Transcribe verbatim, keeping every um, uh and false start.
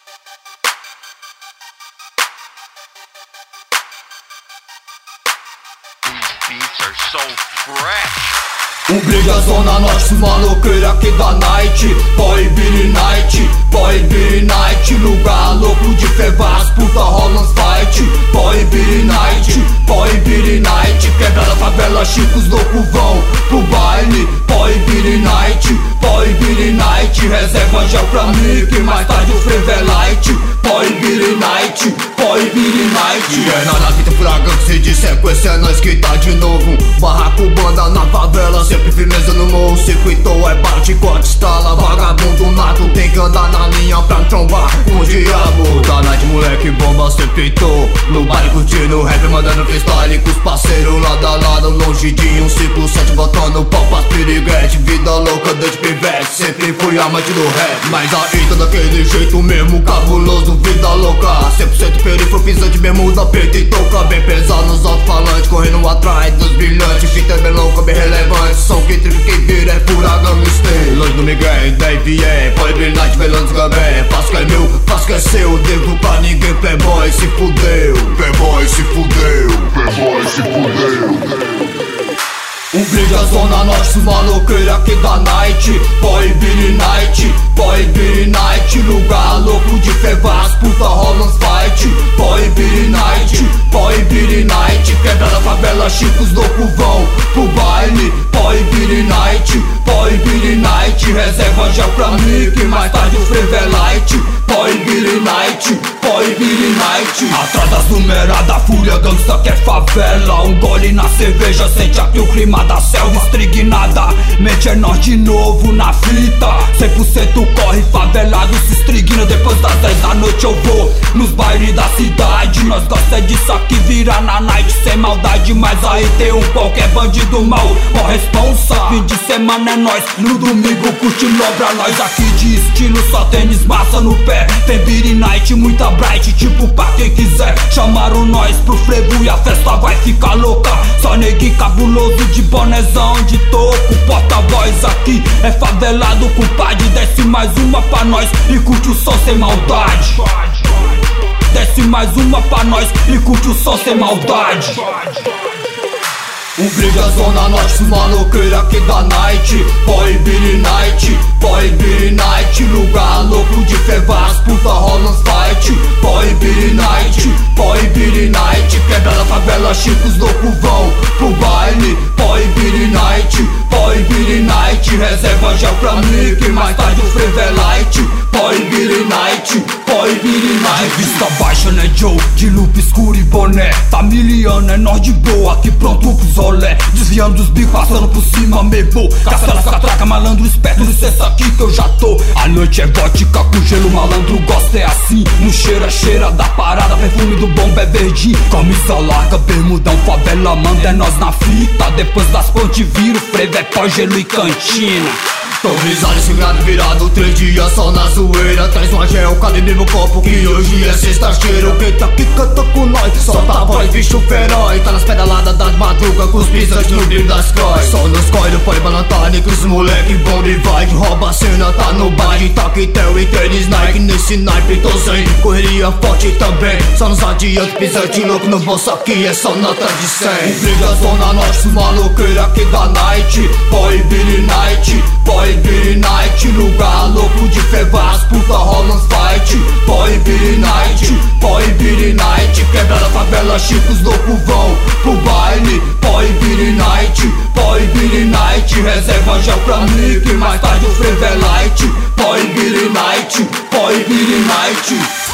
Beats are so fresh. Um brinde a zona norte, maloqueira aqui da night. Boy Billy Night, Boy Billy Night. Lugar louco de fevas, puta rola uns fight. Boy Billy Night, Boy Billy Night. Quebrada, favela, chicos loucos vão pro baile. Boy Billy Night, Boy Billy Night. Reserva gel pra mim que mais tarde o frevo é light. Boy Billy Night, Boy Billy Night. E é nada que tem fraga que se dissequência, é nós que tá de novo. Barraco, banda na favela, sempre firmeza no morro. Circuito é bate, corte, estala. Vagabundo nato, tem que andar na linha pra trombar com o diabo. Da night, moleque, bomba, sempre tô no baile curtindo rap, mandando freestyle com os parceiros lado a lado. Longe de um ciclo sete, botando pau pras piriguete. Vida louca, desde pivete, sempre fui amante do rap. Mas aí tá daquele jeito mesmo, cabuloso, vida louca. cem por cento perifro, pisante, bermuda preta e touca. Bem pesado nos alto-falantes, correndo atrás dos brilhantes. Fita bem louca, bem relevante, som que triga, que vira é pura gangster. Longe do Miguel, daí vier, Boy Billy Night, velando gambé. Faço que é meu, faço que é seu, devo pra ninguém, playboy se fudeu. Playboy se fudeu, playboy se fudeu. Um brinde a zona norte, maloqueira aqui da night. Boy Billy Night, Boy Billy Night. Lugar louco de fevas, puta rola uns fight. Boy Billy Night, Boy Billy Night. Quebrada, favela, chicos loucos vão pro baile. Boy Billy Night, Boy Billy Night. Reserva gel pra mim que mais tarde o frevo é light. Boy Billy Night, Boy Billy Night. Atrás das numeradas, fúria, gangsta que é favela. Um gole na cerveja, sente aqui o clima da selva estrignada. Mente é nós de novo na fita. Cem por cento corre favelado, se estrigna. Depois das dez da noite eu vou nos bailes da cidade. Nós gosta disso aqui, vira na night sem maldade. Mas aí tem um qualquer bandido mal, ó responsa. Fim de semana é nós, no domingo curtindo pra nós. Aqui de estilo, só tênis massa no pé. Tem Billy Night, muita bright, tipo pra quem quiser. Chamaram nós pro frevo e a festa vai ficar louca. Só neguinho cabuloso de bonezão de toco. Porta-voz aqui é favelado, compadre. Desce mais uma pra nós e curte o som sem maldade. Desce mais uma pra nós e curte o som sem maldade. Um brinde a zona norte, maloqueira aqui da night. Boy Billy Night, Boy Billy Night. Lugar louco de fevas, puta rola uns fight. Boy Billy Night, Boy Billy Night. Quebrada, favela, chicos loucos vão pro baile. Boy Billy Night, Boy Billy Night. Reserva gel pra mim que mais tarde o frevo é light. Boy Billy Night, Boy Billy Night. De vista baixa, né Joe? De lupa escura e boné. Familiano, é nós de boa, aqui pronto pros olé. Desviando os bicos, passando por cima, mebou. Castelas, catraca, malandro, esperto, licença aqui que eu já tô. A noite é vodka com gelo, malandro gosta é assim. No cheira, cheira da parada, perfume do bomba é verdinho. Camisa larga, bermudão, favela, manda é nós na fita. Depois das pontes vira o frevo, é pó, gelo e cantina. Tô risado esse grado virado, três dias só na zoeira. Traz uma gel, cadê mesmo copo que hoje é sexta-feira. Quem tá aqui canta com nós, solta a voz, bicho feroz. Tá nas pedaladas das madrugas, com os pisantes no brilho das cores. Só nos corre, põe balantane, que os moleque bom de vibe. Rouba a cena, tá no baile, taquetel e tênis Nike. Nesse naipe tô sem correria forte também. Só nos adiantos, pisante louco no bolso aqui, é só nota de cem. Briga zona norte, maloqueira aqui da night. Boy Billy Night, Boy Billy Night. Lugar louco de fevas, puta rola uns fight. Boy Billy Night, Boy Billy Night. Quebrada, favela, chicos loucos vão pro baile. Boy Billy Night, Boy Billy Night. Reserva gel pra mim que mais tarde o frevo é light. Boy Billy Night, Boy Billy Night.